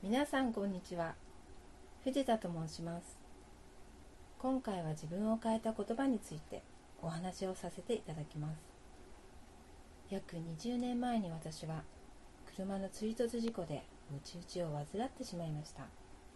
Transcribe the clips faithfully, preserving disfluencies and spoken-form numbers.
皆さんこんにちは。藤田と申します。今回は自分を変えた言葉についてお話をさせていただきます。約にじゅうねんまえに私は車の追突事故でムチ打ちを患ってしまいました。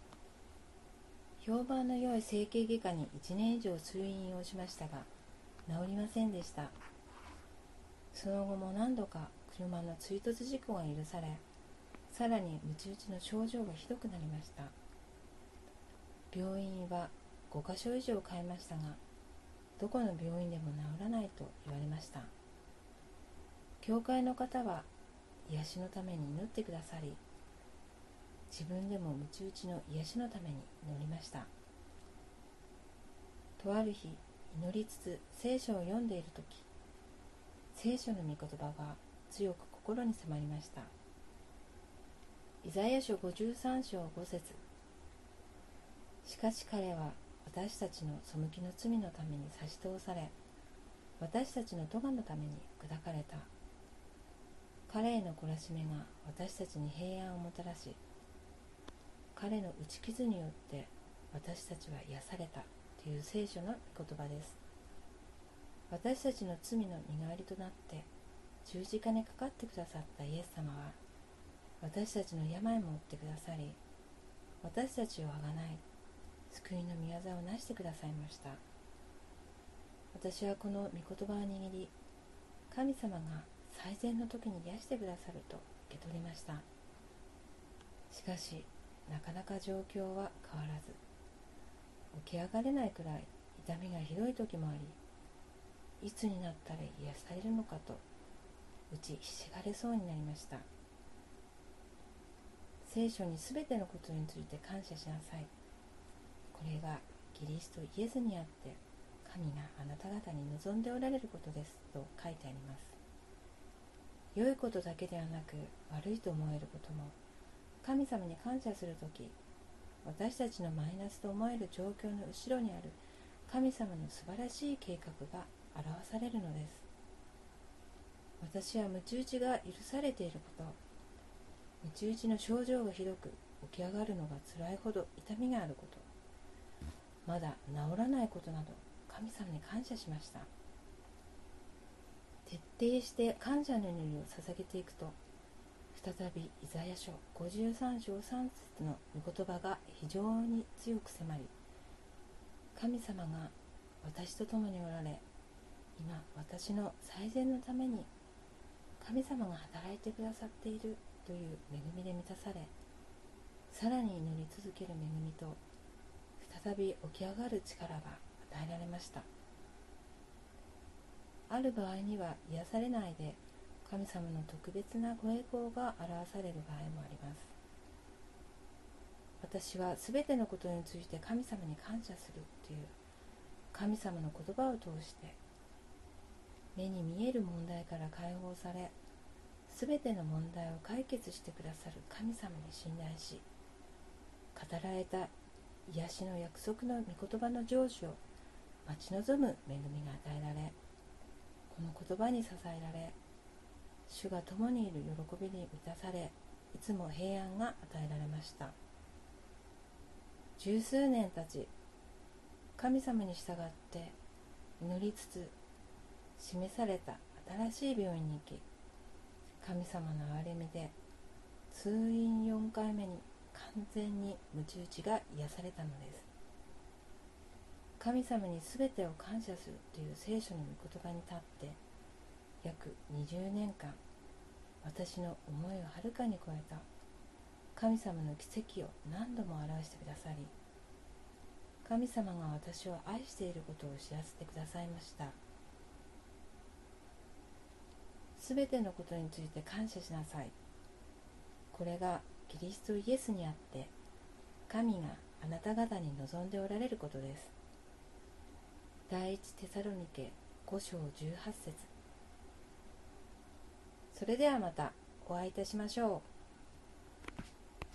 評判の良い整形外科にいちねん以上通院をしましたが治りませんでした。その後も何度か車の追突事故が許され、さらにムチ打ちの症状がひどくなりました。病院はごかしょ以上変えましたが、どこの病院でも治らないと言われました。教会の方は癒しのために祈ってくださり、自分でもムチ打ちの癒しのために祈りました。とある日、祈りつつ聖書を読んでいるとき、聖書の御言葉が強く心に迫りました。イザヤ書ごじゅうさん章ご節。しかし彼は私たちの背きの罪のために差し通され、私たちの咎のために砕かれた。彼への懲らしめが私たちに平安をもたらし、彼の打ち傷によって私たちは癒されたという聖書の御言葉です。私たちの罪の身代わりとなって十字架にかかってくださったイエス様は、私たちの病も負ってくださり、私たちをあがない救いの御業をなしてくださいました。私はこの御言葉を握り、神様が最善の時に癒してくださると受け取りました。しかしなかなか状況は変わらず、起き上がれないくらい痛みがひどい時もあり、いつになったら癒されるのかと打ちひしがれそうになりました。聖書にすべてのことについて感謝しなさい。これがキリストイエスにあって神があなた方に望んでおられることですと書いてあります。良いことだけではなく悪いと思えることも、神様に感謝するとき、私たちのマイナスと思える状況の後ろにある神様の素晴らしい計画が表されるのです。私はムチ打ちが許されていること、ムチ打ちの症状がひどく起き上がるのが辛いほど痛みがあること、まだ治らないことなど神様に感謝しました。徹底して感謝の祈りを捧げていくと、再びイザヤ書ごじゅうさん章さん節の御言葉が非常に強く迫り、神様が私と共におられ、今私の最善のために神様が働いてくださっているという恵みで満たされ、さらに祈り続ける恵みと再び起き上がる力が与えられました。ある場合には癒されないで神様の特別なご栄光が表される場合もあります。私はすべてのことについて神様に感謝するという神様の言葉を通して、目に見える問題から解放され、すべての問題を解決してくださる神様に信頼し、語られた癒しの約束の御言葉の成就を待ち望む恵みが与えられ、この言葉に支えられ、主が共にいる喜びに満たされ、いつも平安が与えられました。十数年経ち、神様に従って祈りつつ示された新しい病院に行き、神様の憐れみで通院よんかいめに完全にムチ打ちが癒されたのです。神様にすべてを感謝するという聖書の御言葉に立って約にじゅうねんかん、私の思いをはるかに超えた神様の奇跡を何度も表してくださり、神様が私を愛していることを知らせてくださいました。すべてのことについて感謝しなさい。これがキリストイエスにあって神があなた方に望んでおられることです。第一テサロニケご章じゅうはち節。それではまたお会いいたしましょう。